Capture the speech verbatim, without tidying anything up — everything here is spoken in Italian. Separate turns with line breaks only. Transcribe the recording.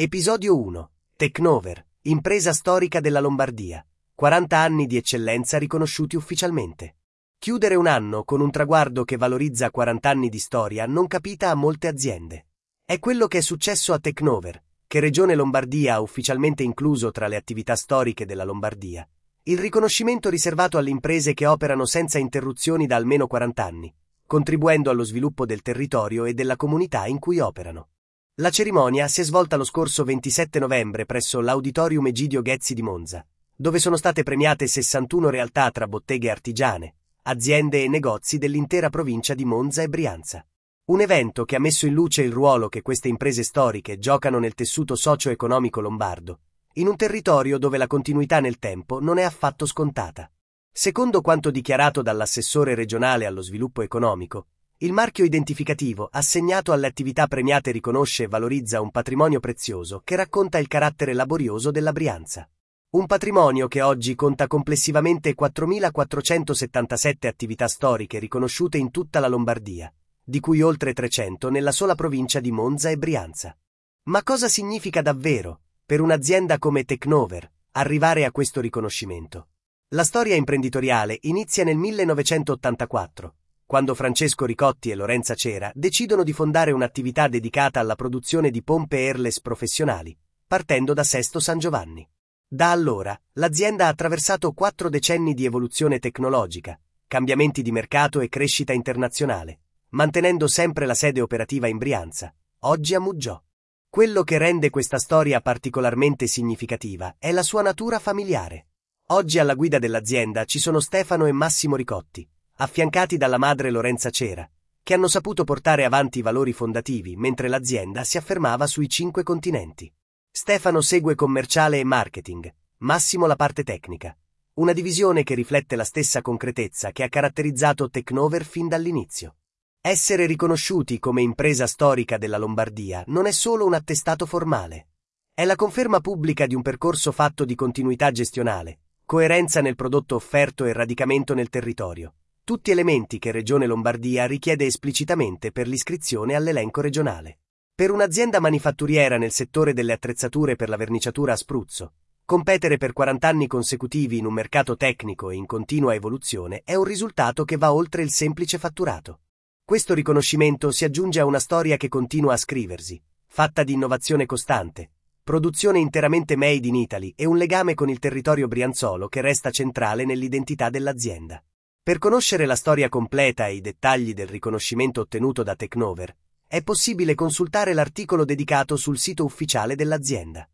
Episodio uno. Technover, impresa storica della Lombardia. quaranta anni di eccellenza riconosciuti ufficialmente. Chiudere un anno con un traguardo che valorizza quaranta anni di storia non capita a molte aziende. È quello che è successo a Technover, che Regione Lombardia ha ufficialmente incluso tra le attività storiche della Lombardia. Il riconoscimento riservato alle imprese che operano senza interruzioni da almeno quaranta anni, contribuendo allo sviluppo del territorio e della comunità in cui operano. La cerimonia si è svolta lo scorso ventisette novembre presso l'Auditorium Egidio Ghezzi di Monza, dove sono state premiate sessantuno realtà tra botteghe artigiane, aziende e negozi dell'intera provincia di Monza e Brianza. Un evento che ha messo in luce il ruolo che queste imprese storiche giocano nel tessuto socio-economico lombardo, in un territorio dove la continuità nel tempo non è affatto scontata. Secondo quanto dichiarato dall'assessore regionale allo sviluppo economico, il marchio identificativo assegnato alle attività premiate riconosce e valorizza un patrimonio prezioso che racconta il carattere laborioso della Brianza. Un patrimonio che oggi conta complessivamente quattromilaquattrocentosettantasette attività storiche riconosciute in tutta la Lombardia, di cui oltre trecento nella sola provincia di Monza e Brianza. Ma cosa significa davvero, per un'azienda come Technover, arrivare a questo riconoscimento? La storia imprenditoriale inizia nel millenovecentottantaquattro, quando Francesco Ricotti e Lorenza Cera decidono di fondare un'attività dedicata alla produzione di pompe airless professionali, partendo da Sesto San Giovanni. Da allora, l'azienda ha attraversato quattro decenni di evoluzione tecnologica, cambiamenti di mercato e crescita internazionale, mantenendo sempre la sede operativa in Brianza, oggi a Muggiò. Quello che rende questa storia particolarmente significativa è la sua natura familiare. Oggi alla guida dell'azienda ci sono Stefano e Massimo Ricotti, affiancati dalla madre Lorenza Cera, che hanno saputo portare avanti i valori fondativi mentre l'azienda si affermava sui cinque continenti. Stefano segue commerciale e marketing, Massimo la parte tecnica, una divisione che riflette la stessa concretezza che ha caratterizzato Technover fin dall'inizio. Essere riconosciuti come impresa storica della Lombardia non è solo un attestato formale. È la conferma pubblica di un percorso fatto di continuità gestionale, coerenza nel prodotto offerto e radicamento nel territorio. Tutti elementi che Regione Lombardia richiede esplicitamente per l'iscrizione all'elenco regionale. Per un'azienda manifatturiera nel settore delle attrezzature per la verniciatura a spruzzo, competere per quaranta anni consecutivi in un mercato tecnico e in continua evoluzione è un risultato che va oltre il semplice fatturato. Questo riconoscimento si aggiunge a una storia che continua a scriversi, fatta di innovazione costante, produzione interamente made in Italy e un legame con il territorio brianzolo che resta centrale nell'identità dell'azienda. Per conoscere la storia completa e i dettagli del riconoscimento ottenuto da Technover, è possibile consultare l'articolo dedicato sul sito ufficiale dell'azienda.